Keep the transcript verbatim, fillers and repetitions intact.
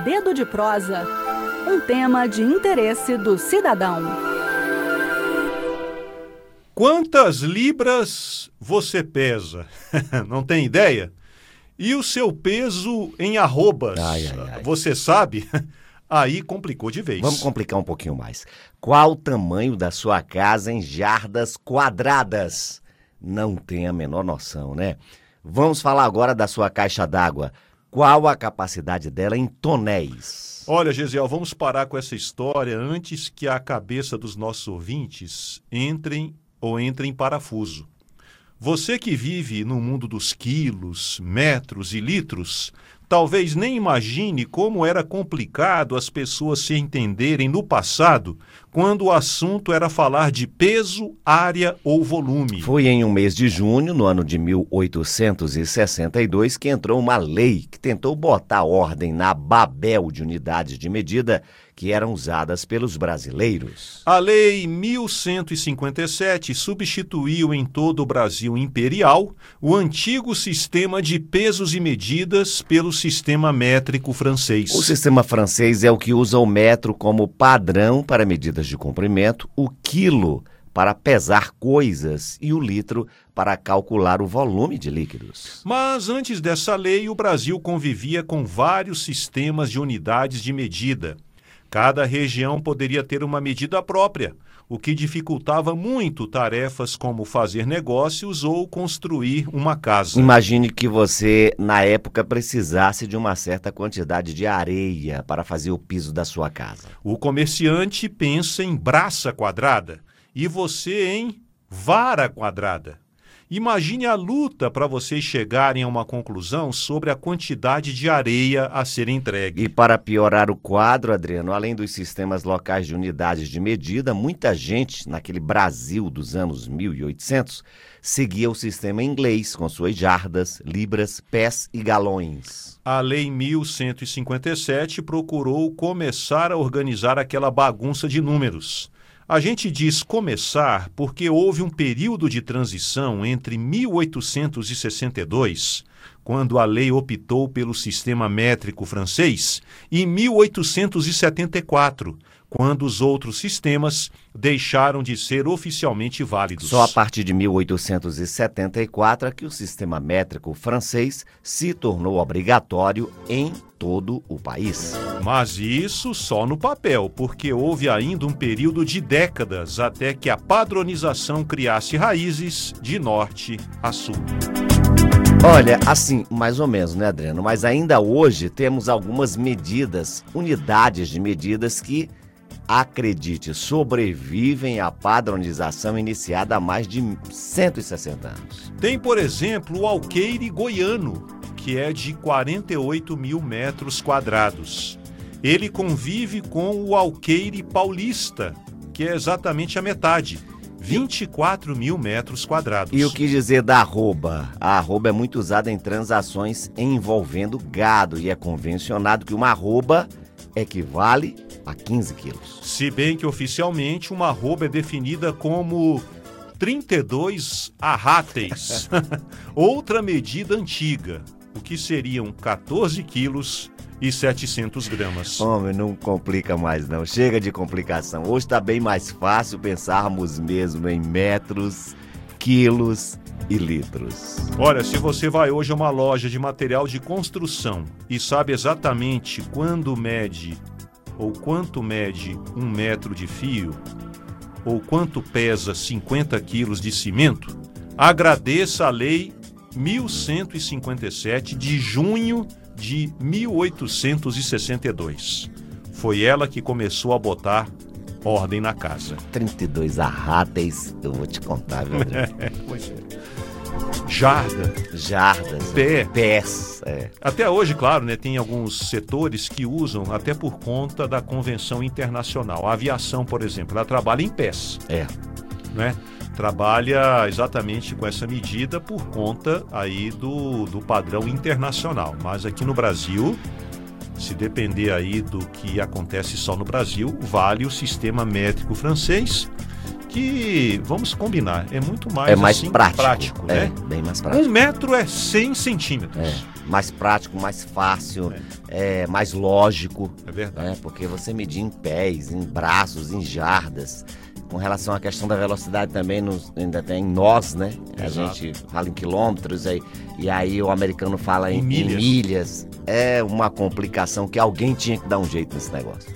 Dedo de Prosa, um tema de interesse do cidadão. Quantas libras você pesa? Não tem ideia? E o seu peso em arrobas? Ai, ai, ai. Você sabe? Aí complicou de vez. Vamos complicar um pouquinho mais. Qual o tamanho da sua casa em jardas quadradas? Não tem a menor noção, né? Vamos falar agora da sua caixa d'água. Qual a capacidade dela em tonéis? Olha, Gesiel, vamos parar com essa história antes que a cabeça dos nossos ouvintes entrem ou entrem em parafuso. Você que vive no mundo dos quilos, metros e litros, talvez nem imagine como era complicado as pessoas se entenderem no passado, quando o assunto era falar de peso, área ou volume. Foi em um mês de junho, no ano de mil oitocentos e sessenta e dois, que entrou uma lei que tentou botar ordem na babel de unidades de medida que eram usadas pelos brasileiros. A Lei mil cento e cinquenta e sete substituiu em todo o Brasil imperial o antigo sistema de pesos e medidas pelo sistema métrico francês. O sistema francês é o que usa o metro como padrão para medidas de comprimento, o quilo para pesar coisas e o litro para calcular o volume de líquidos. Mas antes dessa lei, o Brasil convivia com vários sistemas de unidades de medida. Cada região poderia ter uma medida própria, o que dificultava muito tarefas como fazer negócios ou construir uma casa. Imagine que você, na época, precisasse de uma certa quantidade de areia para fazer o piso da sua casa. O comerciante pensa em braça quadrada e você em vara quadrada. Imagine a luta para vocês chegarem a uma conclusão sobre a quantidade de areia a ser entregue. E para piorar o quadro, Adriano, além dos sistemas locais de unidades de medida, muita gente, naquele Brasil dos anos mil e oitocentos, seguia o sistema inglês, com suas jardas, libras, pés e galões. A Lei mil cento e cinquenta e sete procurou começar a organizar aquela bagunça de números. A gente diz começar porque houve um período de transição entre mil oitocentos e sessenta e dois, quando a lei optou pelo sistema métrico francês, e mil oitocentos e setenta e quatro, quando os outros sistemas deixaram de ser oficialmente válidos. Só a partir de mil oitocentos e setenta e quatro é que o sistema métrico francês se tornou obrigatório em todo o país. Mas isso só no papel, porque houve ainda um período de décadas até que a padronização criasse raízes de norte a sul. Olha, assim, mais ou menos, né, Adriano? Mas ainda hoje temos algumas medidas, unidades de medidas que, acredite, sobrevivem à padronização iniciada há mais de cento e sessenta anos. Tem, por exemplo, o alqueire goiano, que é de quarenta e oito mil metros quadrados. Ele convive com o alqueire paulista, que é exatamente a metade, vinte e quatro mil metros quadrados. E o que dizer da arroba? A arroba é muito usada em transações envolvendo gado e é convencionado que uma arroba equivale a quinze quilos. Se bem que oficialmente uma arroba é definida como trinta e dois arráteis, outra medida antiga, o que seriam quatorze quilos e setecentos gramas. Homem, não complica mais não, chega de complicação. Hoje está bem mais fácil pensarmos mesmo em metros, quilos e litros. Olha, se você vai hoje a uma loja de material de construção e sabe exatamente quando mede ou quanto mede um metro de fio ou quanto pesa cinquenta quilos de cimento, agradeça a Lei mil cento e cinquenta e sete de junho de mil oitocentos e sessenta e dois. Foi ela que começou a botar ordem na casa. trinta e dois arráteis, eu vou te contar, viu, Adriano? Pois é. Jarda. Jardas. Pé. Pés. É. Até hoje, claro, né, tem alguns setores que usam até por conta da convenção internacional. A aviação, por exemplo, ela trabalha em pés. É. Né? Trabalha exatamente com essa medida por conta aí do, do padrão internacional. Mas aqui no Brasil, se depender aí do que acontece só no Brasil, vale o sistema métrico francês, que, vamos combinar, é muito mais, é mais assim, prático, prático, é, né? bem mais prático. Um metro é cem centímetros. É. mais prático, mais fácil, é. É, mais lógico. É verdade. Né? Porque você medir em pés, em braços, em jardas. Com relação à questão da velocidade também, nos, ainda tem nós, né? A Exato. gente fala em quilômetros, aí, e aí o americano fala em, Em milhas. em milhas. É uma complicação que alguém tinha que dar um jeito nesse negócio.